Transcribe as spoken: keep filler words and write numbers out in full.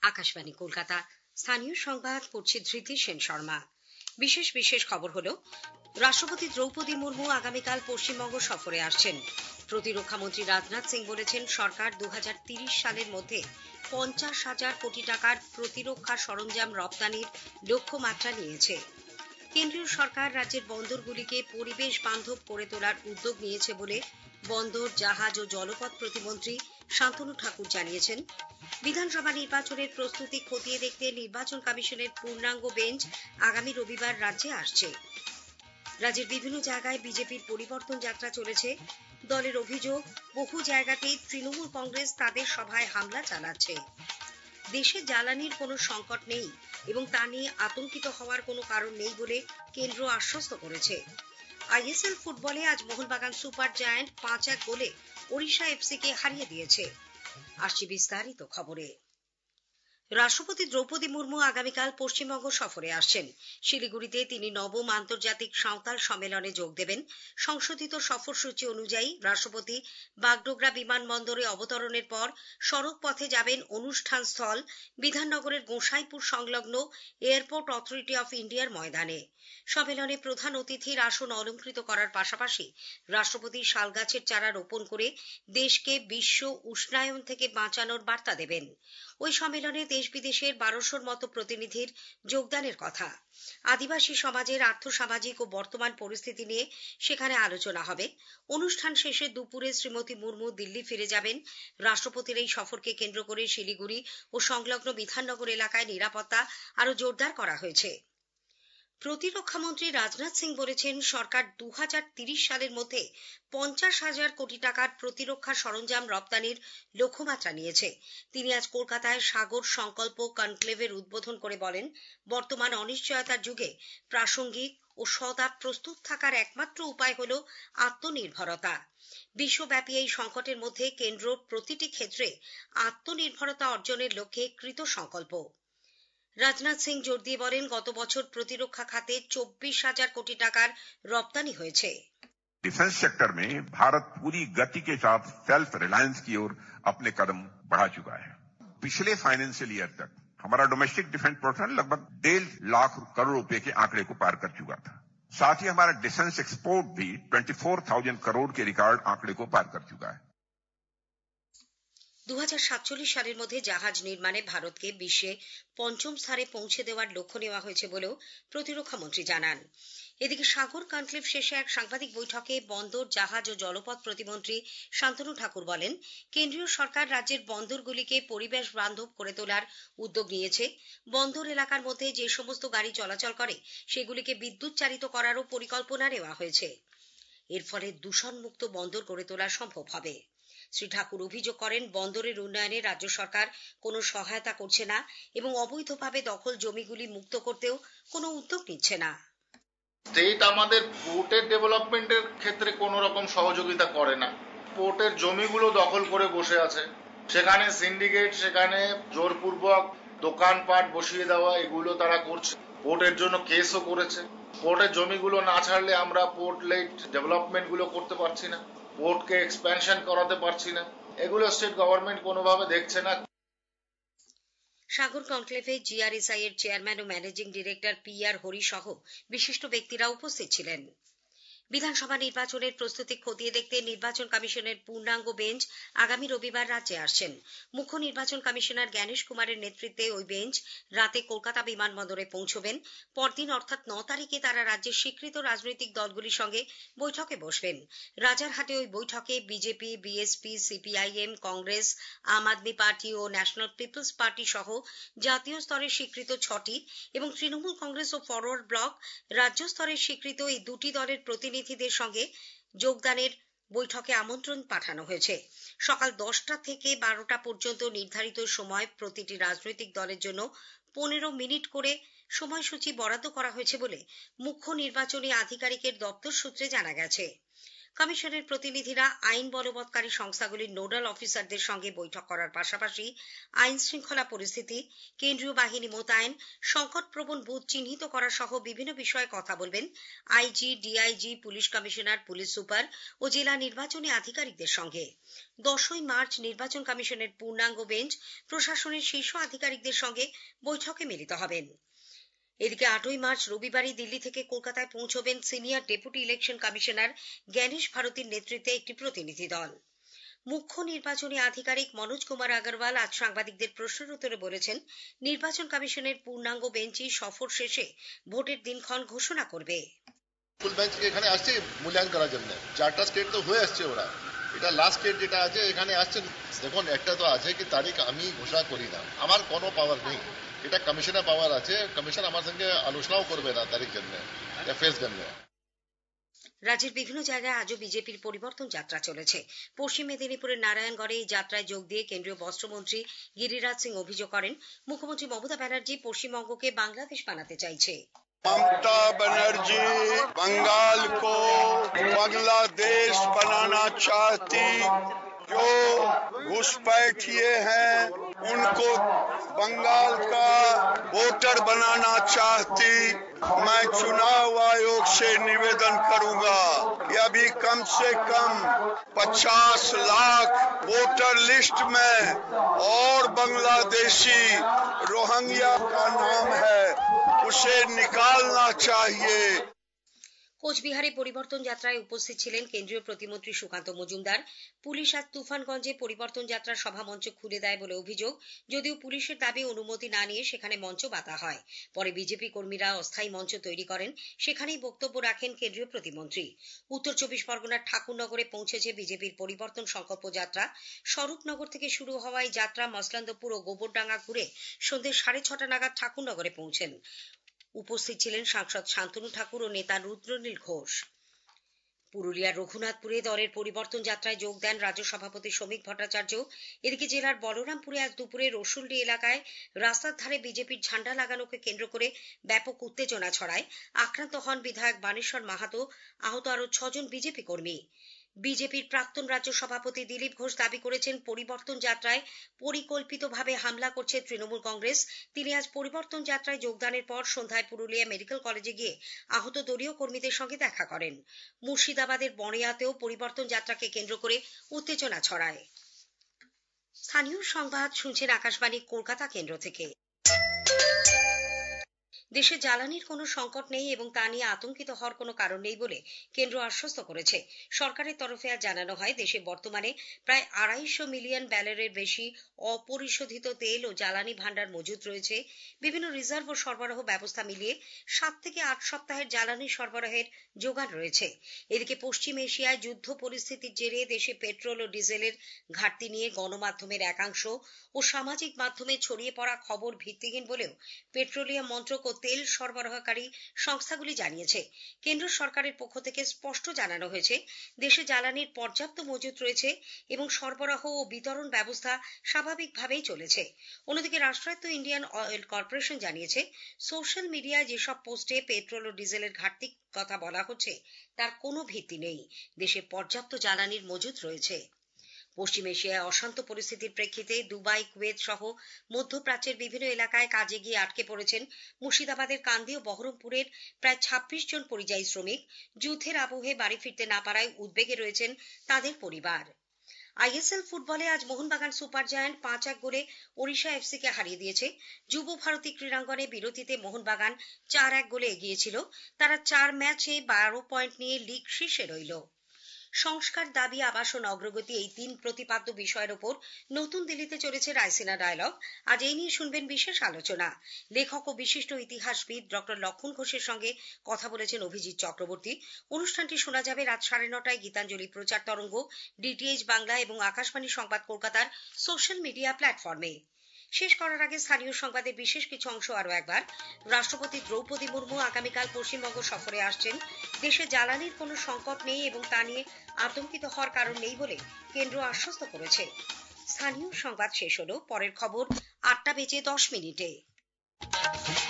আকাশবাণী কলকাতা স্থানীয় সংবাদ পড়ছি ধৃতি সেন শর্মা। বিশেষ বিশেষ খবর হলো, রাষ্ট্রপতি দ্রৌপদী মুর্মু আগামীকাল পশ্চিমবঙ্গ সফরে আসছেন। প্রতিরক্ষামন্ত্রী রাজনাথ সিং বলেছেন, সরকার দু হাজার তিরিশ সালের মধ্যে পঞ্চাশ হাজার কোটি টাকার প্রতিরক্ষা সরঞ্জাম রপ্তানির লক্ষ্যমাত্রা নিয়েছে। কেন্দ্রীয় সরকার রাজ্যের বন্দরগুলিকে পরিবেশ বান্ধব করে তোলার উদ্যোগ নিয়েছে বলে বন্দর, জাহাজ ও জলপথ প্রতিমন্ত্রী শান্তনু ঠাকুর জানিয়েছেন। বিধানসভা নির্বাচনের প্রস্তুতি খতিয়ে দেখতে নির্বাচন কমিশনের পূর্ণাঙ্গ বেঞ্চ আগামী রবিবার রাজ্যে আসছে। রাজ্যের বিভিন্ন জায়গায় বিজেপির পরিবর্তন যাত্রা চলেছে। দলের অভিযোগ, বহু জায়গাতেই তৃণমূল কংগ্রেস তাদের সভায় হামলা চালাচ্ছে। দেশে জ্বালানির কোনো সংকট নেই এবং তা নিয়ে আতঙ্কিত হওয়ার কোনো কারণ নেই বলে কেন্দ্র আশ্বস্ত করেছে। আইএসএল ফুটবলে আজ মোহনবাগান সুপার জায়ান্ট পাঁচ এক গোলে ওড়িশা এফসিকে হারিয়ে দিয়েছে। আসছি বিস্তারিত খবরে। রাষ্ট্রপতি দ্রৌপদী মুর্মু আগামীকাল পশ্চিমবঙ্গ সফরে আসছেন। শিলিগুড়িতে তিনি নবম আন্তর্জাতিক সাঁওতাল সম্মেলনে যোগ দেবেন। সংশোধিত সফরসূচি অনুযায়ী রাষ্ট্রপতি বাগডোগরা বিমানবন্দরে অবতরণের পর সড়ক পথে যাবেন অনুষ্ঠান স্থল বিধাননগরের গোসাইপুর সংলগ্ন এয়ারপোর্ট অথরিটি অফ ইন্ডিয়ার ময়দানে। সম্মেলনে প্রধান অতিথির আসন অলঙ্কৃত করার পাশাপাশি রাষ্ট্রপতি শালগাছের চারা রোপণ করে দেশকে বিশ্ব উষ্ণায়ন থেকে বাঁচানোর বার্তা দেবেন। ওই সম্মেলনে দেশ বিদেশের বারোশোর মতো প্রতিনিধির যোগদানের কথা। আদিবাসী সমাজের আর্থসামাজিক ও বর্তমান পরিস্থিতি নিয়ে সেখানে আলোচনা হবে। অনুষ্ঠান শেষে দুপুরে শ্রীমতী মুর্মু দিল্লি ফিরে যাবেন। রাষ্ট্রপতির এই সফরকে কেন্দ্র করে শিলিগুড়ি ও সংলগ্ন বিধাননগর এলাকায় নিরাপত্তা আরো জোরদার করা হয়েছে। প্রতিরক্ষামন্ত্রী রাজনাথ সিং বলেছেন, সরকার দু হাজার তিরিশ সালের মধ্যে পঞ্চাশ হাজার কোটি টাকার প্রতিরক্ষা সরঞ্জাম রপ্তানির লক্ষ্যমাত্রা নিয়েছে। তিনি আজ কলকাতায় সাগর সংকল্প কনক্লেভের উদ্বোধন করে বলেন, বর্তমান অনিশ্চয়তার যুগে প্রাসঙ্গিক ও সদা প্রস্তুত থাকার একমাত্র উপায় হল আত্মনির্ভরতা। বিশ্বব্যাপী এই সংকটের মধ্যে কেন্দ্র প্রতিটি ক্ষেত্রে আত্মনির্ভরতা অর্জনের লক্ষ্যে কৃত সংকল্প। রাজনাথ সিং জোর দিয়ে বলেন, গত বছর প্রতিরক্ষা খাতে চব্বিশ হাজার কোটি টাকার রপ্তানি হয়েছে। डिफेंस सेक्टर में भारत पूरी गति के साथ सेल्फ रिलायंस की ओर अपने कदम बढ़ा चुका है। पिछले फाइनेंशियल ईयर तक हमारा डोमेस्टिक डिफेंस प्रोडक्शन लगभग डेढ़ लाख करोड़ रुपए के आंकड़े को पार कर चुका था। साथ ही हमारा डिफेंस एक्सपोर्ट भी चौबीस हज़ार करोड़ के रिकॉर्ड आंकड़े को पार कर चुका है। দু হাজার সাতচল্লিশ সালের মধ্যে জাহাজ নির্মাণে ভারতকে বিশ্বে পঞ্চম স্থানে পৌঁছে দেওয়ার লক্ষ্য নেওয়া হয়েছে বলেও প্রতিরক্ষামন্ত্রী জানান। এদিকে সাগর কনক্লেভ শেষে এক সাংবাদিক বৈঠকে বন্দর, জাহাজ ও জলপথ প্রতিমন্ত্রী শান্তনু ঠাকুর বলেন, কেন্দ্রীয় সরকার রাজ্যের বন্দরগুলিকে পরিবেশ বান্ধব করে তোলার উদ্যোগ নিয়েছে। বন্দর এলাকার মধ্যে যে সমস্ত গাড়ি চলাচল করে সেগুলিকে বিদ্যুৎ চালিত করারও পরিকল্পনা নেওয়া হয়েছে। এর ফলে দূষণমুক্ত বন্দর গড়ে তোলা সম্ভব হবে। শ্রী ঠাকুর অভিযোগ করেন, বন্দরের উন্নয়নে রাজ্য সরকার কোনো সহায়তা করছে না এবং অবৈধভাবে দখল জমিগুলি মুক্ত করতেও কোনো উদ্যোগ নিচ্ছে না। স্টেট আমাদের পোর্টের ডেভেলপমেন্টের ক্ষেত্রে কোনো রকম সহযোগিতা করে না। পোর্টের জমিগুলো দখল করে বসে আছে, সেখানে সিন্ডিকেট, সেখানে জোরপূর্বক দোকানপাট বসিয়ে দেওয়া, এগুলো তারা করছে। পোর্টের জন্য কেসও করেছে। পোর্টের জমিগুলো না ছাড়লে আমরা পোর্ট লেট ডেভেলপমেন্ট গুলো করতে পারছি না, পোর্টকে এক্সপ্যানশন করাতে পারছি না। এগুলো স্টেট গভর্নমেন্ট কোনোভাবে দেখছে না। সাগর কনক্লেভে জিআরএসআই এর চেয়ারম্যান ও managing director P R Hari সহ বিশিষ্ট ব্যক্তিরা উপস্থিত ছিলেন। বিধানসভা নির্বাচনের প্রস্তুতি খতিয়ে দেখতে নির্বাচন কমিশনের পূর্ণাঙ্গ বেঞ্চ আগামী রবিবার রাজ্যে আসছেন। মুখ্য নির্বাচন কমিশনার জ্ঞানেশ কুমারের নেতৃত্বে ওই বেঞ্চ রাতে কলকাতা বিমানবন্দরে পৌঁছবেন। পরদিন অর্থাৎ ন তারিখে তারা রাজ্যের স্বীকৃত রাজনৈতিক দলগুলির সঙ্গে বৈঠকে বসবেন। রাজারহাটে ওই বৈঠকে BJP, BSP, CPIM, Congress, Aam Aadmi Party ও ন্যাশনাল পিপলস পার্টি সহ জাতীয় স্তরের স্বীকৃত ছটি এবং তৃণমূল কংগ্রেস ও ফরওয়ার্ড ব্লক রাজ্য স্তরের স্বীকৃত এই দুটি দলের প্রতিনিধিদের সঙ্গে যোগদানের বৈঠকে আমন্ত্রণ পাঠানো হয়েছে। সকাল দশটা থেকে বারোটা পর্যন্ত নির্ধারিত সময় প্রতিটি রাজনৈতিক দলের জন্য পনেরো মিনিট করে সময়সূচি বরাদ্দ করা হয়েছে বলে মুখ্য নির্বাচনী আধিকারিকের দপ্তর সূত্রে জানা গেছে। কমিশনের প্রতিনিধিরা আইন বলবৎকারী সংস্থাগুলির নোডাল অফিসারদের সঙ্গে বৈঠক করার পাশাপাশি আইন শৃঙ্খলা পরিস্থিতি, কেন্দ্রীয় বাহিনী মোতায়েন, সংকটপ্রবণ বুথ চিহ্নিত করা সহ বিভিন্ন বিষয়ে কথা বলবেন IG, DIG, police commissioner, police super ও জেলা নির্বাচনী আধিকারিকদের সঙ্গে। দশই মার্চ নির্বাচন কমিশনের পূর্ণাঙ্গ বেঞ্চ প্রশাসনের শীর্ষ আধিকারিকদের সঙ্গে বৈঠকে মিলিত হবেন। এদিকে আটই মার্চ রবিবারই দিল্লি থেকে কলকাতায় পৌঁছবেন senior deputy election commissioner Gyanesh ভারতীর নেতৃত্বে একটি প্রতিনিধি দল। মুখ্য নির্বাচনী আধিকারিক মনোজ কুমার আগরওয়াল আজ সাংবাদিকদের প্রশ্নের উত্তরে বলেছেন, নির্বাচন কমিশনের পূর্ণাঙ্গ বেঞ্চই সফর শেষে ভোটের দিনক্ষণ ঘোষণা করবে। ফুল বেঞ্চ এখানে আসছে মূল্যায়ন করার জন্য। চারটা স্টেট তো হয়ে আসছে, ওরা এটা লাস্ট স্টেট যেটা আছে এখানে আসছে। দেখুন, একটা তো আছে কি তারিখ আমি ঘোষণা করি না, আমার কোনো পাওয়ার নেই, এটা কমিশনের পাওয়ার আছে। কমিশন আমার সঙ্গে আলোচনাও করবে না তারিখ জন্য, ফেস জন্য। রাজ্যের বিভিন্ন জায়গায় আজও বিজেপির পরিবর্তন যাত্রা চলেছে। পশ্চিম মেদিনীপুরের নারায়ণগড়ে এই যাত্রায় যোগ দিয়ে কেন্দ্রীয় বস্ত্রমন্ত্রী গিরিরাজ সিং অভিযোগ করেন, মুখ্যমন্ত্রী মমতা ব্যানার্জি পশ্চিমবঙ্গকে বাংলাদেশ বানাতে চাইছে। ममता बनर्जी बंगाल को बांग्लादेश बनाना चाहती, जो घुसपैठिए हैं उनको बंगाल का वोटर बनाना चाहती। मैं चुनाव आयोग से निवेदन करूंगा कि अभी कम से कम पचास लाख वोटर लिस्ट में और बांग्लादेशी रोहिंग्या का नाम है, उसे निकालना चाहिए। কোচবিহারে পরিবর্তন যাত্রায় উপস্থিত ছিলেন কেন্দ্রীয় প্রতিমন্ত্রী সুকান্ত মজুমদার। পুলিশ আজ তুফানগঞ্জে পরিবর্তন যাত্রার সভা মঞ্চ খুলে দেয় বলে অভিযোগ, যদিও পুলিশের দাবি অনুমতি না নিয়ে সেখানে মঞ্চ বাঁধা হয়। পরে বিজেপি কর্মীরা অস্থায়ী মঞ্চ তৈরি করেন, সেখানেই বক্তব্য রাখেন কেন্দ্রীয় প্রতিমন্ত্রী। উত্তর চব্বিশ পরগনার ঠাকুরনগরে পৌঁছেছে বিজেপির পরিবর্তন সংকল্প যাত্রা। স্বরূপনগর থেকে শুরু হওয়া এই যাত্রা মসলান্দপুর ও গোবরডাঙ্গা ঘুরে সন্ধ্যে সাড়ে ছটা নাগাদ ঠাকুরনগরে পৌঁছেন। উপস্থিত ছিলেন সাংসদ শান্তনু ঠাকুর ও নেতা রুদ্রনীল ঘোষ। পুরুলিয়ার রঘুনাথপুরে দলের পরিবর্তন যাত্রায় যোগ দেন রাজ্য সভাপতি শ্রমিক ভট্টাচার্য। এদিকে জেলার বলরামপুরে আজ দুপুরে রসুলডি এলাকায় রাস্তার ধারে বিজেপির ঝান্ডা লাগানোকে কেন্দ্র করে ব্যাপক উত্তেজনা ছড়ায়। আক্রান্ত হন বিধায়ক বানেশ্বর মাহাতো, আহত আরো ছজন বিজেপি কর্মী। বিজেপির প্রাক্তন রাজ্য সভাপতি দিলীপ ঘোষ দাবি করেছেন, পরিবর্তন যাত্রায় পরিকল্পিতভাবে হামলা করছে তৃণমূল কংগ্রেস। তিনি আজ পরিবর্তন যাত্রায় যোগদানের পর সন্ধ্যায় পুরুলিয়া মেডিকেল কলেজে গিয়ে আহত দলীয় কর্মীদের সঙ্গে দেখা করেন। মুর্শিদাবাদের বড়িয়াতেও পরিবর্তন যাত্রাকে কেন্দ্র করে উত্তেজনা ছড়ায়। স্থানীয় সংবাদ শুনছেন আকাশবাণী কলকাতা কেন্দ্র থেকে। দেশে জ্বালানির কোনো সংকট নেই এবং তা নিয়ে আতঙ্কিত হওয়ার কোনো কারণ নেই বলে কেন্দ্র আশ্বস্ত করেছে। সরকারের তরফে আজ জানানো হয়, দেশে বর্তমানে প্রায় আড়াইশো মিলিয়ন ব্যারেলের বেশি অপরিশোধিত তেল ও জ্বালানি ভাণ্ডার মজুত রয়েছে। বিভিন্ন রিজার্ভ ও সরবরাহ ব্যবস্থা মিলিয়ে সাত থেকে আট সপ্তাহের জ্বালানি সরবরাহের যোগান রয়েছে। এদিকে পশ্চিম এশিয়ায় যুদ্ধ পরিস্থিতির জেরে দেশে পেট্রোল ও ডিজেলের ঘাটতি নিয়ে গণমাধ্যমের একাংশ ও সামাজিক মাধ্যমে ছড়িয়ে পড়া খবর ভিত্তিহীন বলেও পেট্রোলিয়াম মন্ত্রক ও তেল সরবরাহকারী সংস্থাগুলি জানিয়েছে। কেন্দ্র সরকারের পক্ষ থেকে স্পষ্ট জানানো হয়েছে, দেশে জ্বালানির পর্যাপ্ত মজুত রয়েছে এবং সরবরাহ ও বিতরণ ব্যবস্থা স্বাভাবিকভাবেই চলেছে। অন্যদিকে রাষ্ট্রায়ত্ত ইন্ডিয়ান অয়েল কর্পোরেশন জানিয়েছে, সোশ্যাল মিডিয়ায় যেসব পোস্টে পেট্রোল ও ডিজেলের ঘাটতির কথা বলা হচ্ছে তার কোনো ভিত্তি নেই। দেশে পর্যাপ্ত জ্বালানির মজুত রয়েছে। পশ্চিম এশিয়ায় অশান্ত পরিস্থিতির প্রেক্ষিতে দুবাই, কুয়েত সহ মধ্যপ্রাচ্যের বিভিন্ন এলাকায় কাজে গিয়ে আটকে পড়েছেন মুর্শিদাবাদের কান্দি ও বহরমপুরের প্রায় ছাব্বিশ জন পরিযায়ী শ্রমিক। যুদ্ধের আবহে বাড়ি ফিরতে না পারায় উদ্বেগে রয়েছেন তাদের পরিবার। আইএসএল ফুটবলে আজ মোহনবাগান সুপার জায়ান্ট পাঁচ এক গোলে ওড়িশা এফসি কে হারিয়ে দিয়েছে। যুব ভারতী ক্রীড়াঙ্গনে বিরতিতে মোহনবাগান চার এক গোলে এগিয়েছিল। তারা চার ম্যাচে বারো পয়েন্ট নিয়ে লিগ শীর্ষে রইল। সংস্কার, দাবি, আবাসন, অগ্রগতি এই তিন প্রতিপাদ্য বিষয়ের ওপর নতুন দিল্লিতে চলেছে রায়সিনা ডায়ালগ। আজ এই নিয়ে শুনবেন বিশেষ আলোচনা। লেখক ও বিশিষ্ট ইতিহাসবিদ ডক্টর লক্ষণ ঘোষের সঙ্গে কথা বলেছেন অভিজিৎ চক্রবর্তী। অনুষ্ঠানটি শোনা যাবে রাত সাড়ে নটায় গীতাঞ্জলি প্রচার তরঙ্গ, ডিটিএইচ বাংলা এবং আকাশবাণী সংবাদ কলকাতার সোশ্যাল মিডিয়া প্ল্যাটফর্মে। শেষ করার আগে স্থানীয় সংবাদের বিশেষ কিছু অংশ আরো একবার। রাষ্ট্রপতি দ্রৌপদী মুর্মু আগামীকাল পশ্চিমবঙ্গ সফরে আসছেন। দেশে জ্বালানির কোনো সংকট নেই এবং তা নিয়ে আতঙ্কিত হওয়ার কারণ নেই বলে কেন্দ্র আশ্বস্ত করেছে। স্থানীয় সংবাদ শেষ হলো। পরের খবর আটটা বেজে দশ মিনিটে।